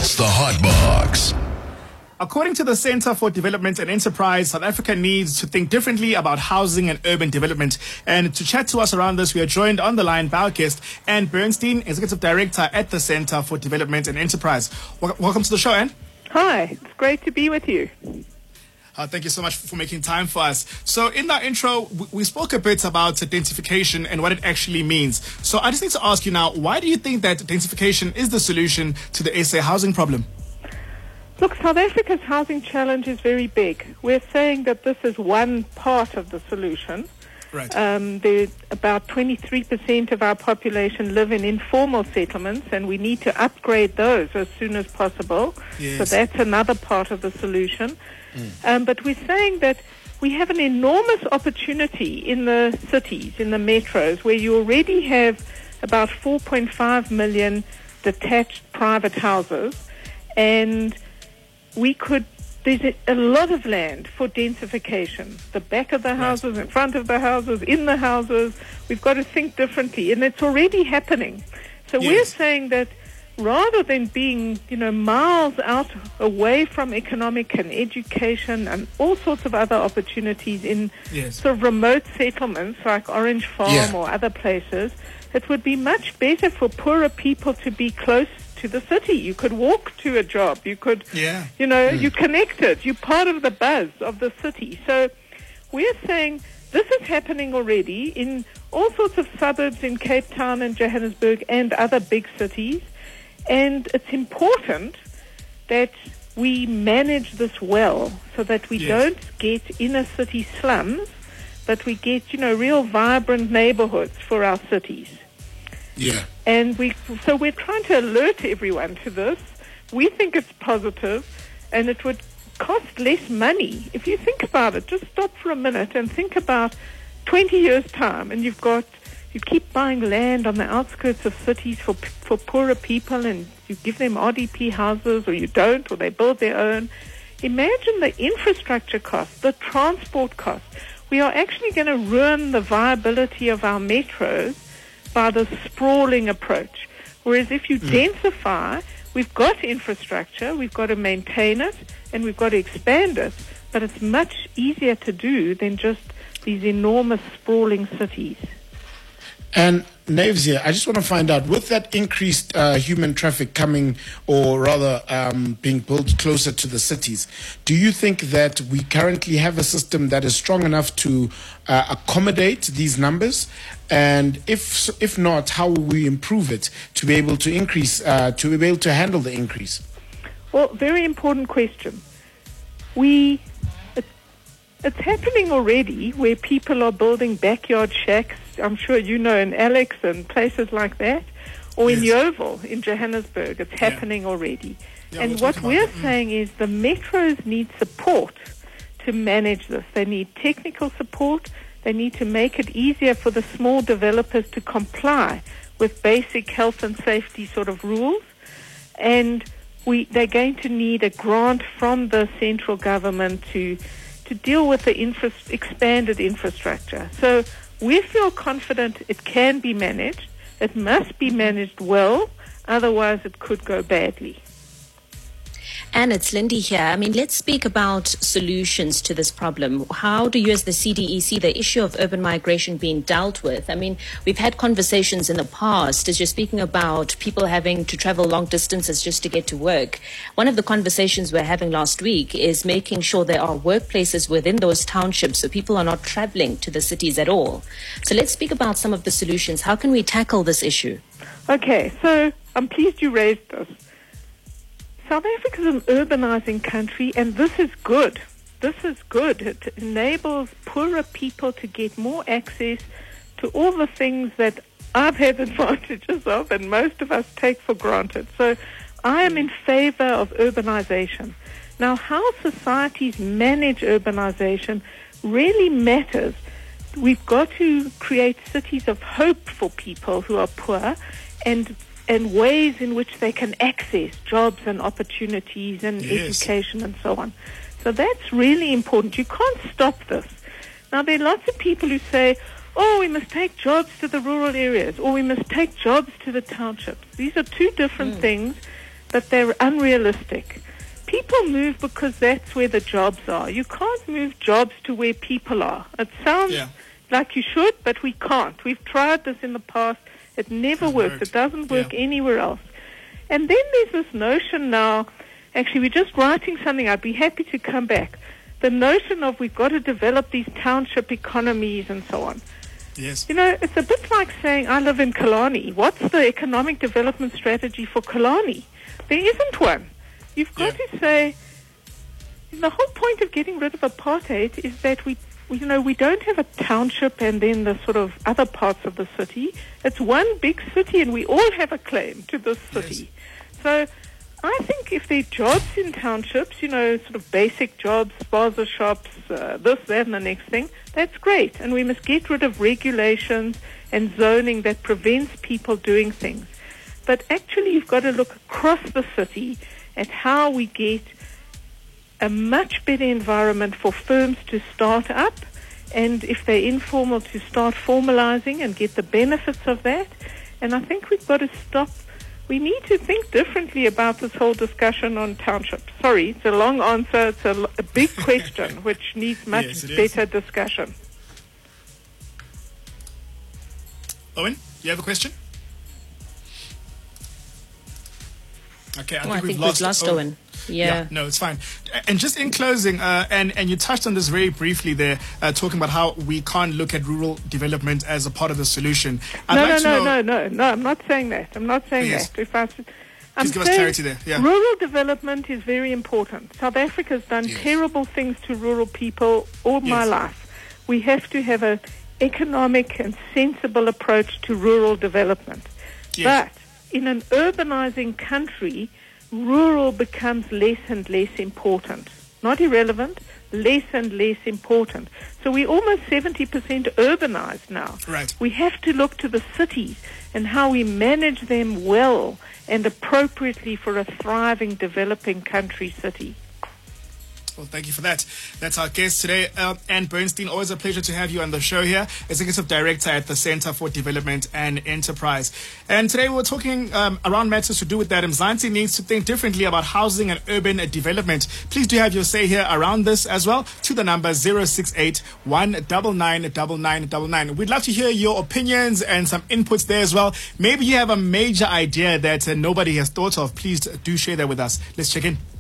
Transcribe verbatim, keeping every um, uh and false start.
It's the Hot Box. According to the Centre for Development and Enterprise, South Africa needs to think differently about housing and urban development. And to chat to us around this, we are joined on the line by our guest, Anne Bernstein, Executive Director at the Centre for Development and Enterprise. Wel- welcome to the show, Anne. Hi, it's great to be with you. Uh, thank you so much for making time for us. So in that intro, w- we spoke a bit about densification and what it actually means. So I just need to ask you now, why do you think that densification is the solution to the S A housing problem? Look, South Africa's housing challenge is very big. We're saying that this is one part of the solution. Right. Um, there, about twenty-three percent of our population live in informal settlements, and we need to upgrade those as soon as possible. Yes. So that's another part of the solution. Mm. Um, but we're saying that we have an enormous opportunity in the cities, in the metros, where you already have about four point five million detached private houses, and we could, there's a, a lot of land for densification. The back of the houses, right. In front of the houses, in the houses. We've got to think differently, and it's already happening. So yes. We're saying that rather than being, you know, miles out away from economic and education and all sorts of other opportunities in yes. sort of remote settlements like Orange Farm yeah. or other places, it would be much better for poorer people to be close to the city. You could walk to a job. You could, yeah. you know, mm. you're connected. You're part of the buzz of the city. So we're saying this is happening already in all sorts of suburbs in Cape Town and Johannesburg and other big cities. And it's important that we manage this well so that we yes. don't get inner city slums, but we get, you know, real vibrant neighborhoods for our cities. Yeah. And we, so we're trying to alert everyone to this. We think it's positive, and it would cost less money. If you think about it, just stop for a minute and think about twenty years' time, and you've got, you keep buying land on the outskirts of cities for for poorer people, and you give them R D P houses, or you don't, or they build their own. Imagine the infrastructure costs, the transport costs. We are actually going to ruin the viability of our metros by the sprawling approach. Whereas if you mm. densify, we've got infrastructure, we've got to maintain it, and we've got to expand it, but it's much easier to do than just these enormous sprawling cities. And Naves here, I just want to find out, with that increased uh, human traffic coming, or rather um, being built closer to the cities, do you think that we currently have a system that is strong enough to uh, accommodate these numbers? And if if not, how will we improve it to be able to increase, uh, to be able to handle the increase? Well, very important question. We, it, it's happening already where people are building backyard shacks. I'm sure you know in Alex and places like that, or yes. in Yeoville in Johannesburg. It's happening yeah. already. Yeah, and we'll what we're that. saying is the metros need support to manage this. They need technical support. They need to make it easier for the small developers to comply with basic health and safety sort of rules. And we, they're going to need a grant from the central government to to deal with the infra- expanded infrastructure. So we feel confident it can be managed. It must be managed well, otherwise it could go badly. Anne, it's Lindy here. I mean, let's speak about solutions to this problem. How do you as the C D E see the issue of urban migration being dealt with? I mean, we've had conversations in the past as you're speaking about people having to travel long distances just to get to work. One of the conversations we're having last week is making sure there are workplaces within those townships so people are not traveling to the cities at all. So let's speak about some of the solutions. How can we tackle this issue? Okay, so I'm pleased you raised this. South Africa is an urbanizing country, and this is good. This is good. It enables poorer people to get more access to all the things that I've had advantages of and most of us take for granted. So I am in favor of urbanization. Now, how societies manage urbanization really matters. We've got to create cities of hope for people who are poor, and and ways in which they can access jobs and opportunities and yes. education and so on. So that's really important. You can't stop this. Now, there are lots of people who say, oh, we must take jobs to the rural areas, or we must take jobs to the townships. These are two different mm. things. but they're unrealistic. People move because that's where the jobs are. You can't move jobs to where people are. It sounds Yeah. like you should, but we can't. We've tried this in the past. It never Doesn't works. work. It doesn't work Yeah. anywhere else. And then there's this notion now, actually we're just writing something. I'd be happy to come back. The notion of we've got to develop these township economies and so on. Yes. You know, it's a bit like saying, I live in Killarney. What's the economic development strategy for Killarney? There isn't one. You've got Yeah. to say, the whole point of getting rid of apartheid is that we, we, you know, we don't have a township and then the sort of other parts of the city. It's one big city and we all have a claim to this city. So I think if there are jobs in townships, you know, sort of basic jobs, spaza shops, uh, this, that, and the next thing, that's great. And we must get rid of regulations and zoning that prevents people doing things. But actually, you've got to look across the city at how we get a much better environment for firms to start up, and if they're informal, to start formalizing and get the benefits of that. And I think we've got to stop. We need to think differently about this whole discussion on townships. Sorry, it's a long answer. It's a, a big question which needs much Yes, it is. better discussion. Owen, you have a question? Okay, I Oh, think, I we've, think lost we've lost Owen. Owen. Yeah. No, it's fine. And just in closing, uh, and, and you touched on this very briefly there, uh, talking about how we can't look at rural development as a part of the solution. I'd no, like no, to no, know, no, no, no. I'm not saying that. I'm not saying Yes. that. If I, I'm Please give us saying clarity there. Yeah. rural development is very important. South Africa's done Yes. terrible things to rural people all my Yes. life. We have to have an economic and sensible approach to rural development. Yes. But in an urbanizing country, rural becomes less and less important. Not irrelevant, less and less important. So we're almost seventy percent urbanized now. Right. We have to look to the cities and how we manage them well and appropriately for a thriving, developing country city. Well, thank you for that. That's our guest today, uh, Anne Bernstein. Always a pleasure to have you on the show here, Executive Director at the Center for Development and Enterprise. And today we were talking um, around matters to do with that. Mzansi needs to think differently about housing and urban development. Please do have your say here around this as well to the number zero six eight, one nine nine, nine nine nine nine. We'd love to hear your opinions and some inputs there as well. Maybe you have a major idea that uh, nobody has thought of. Please do share that with us. Let's check in.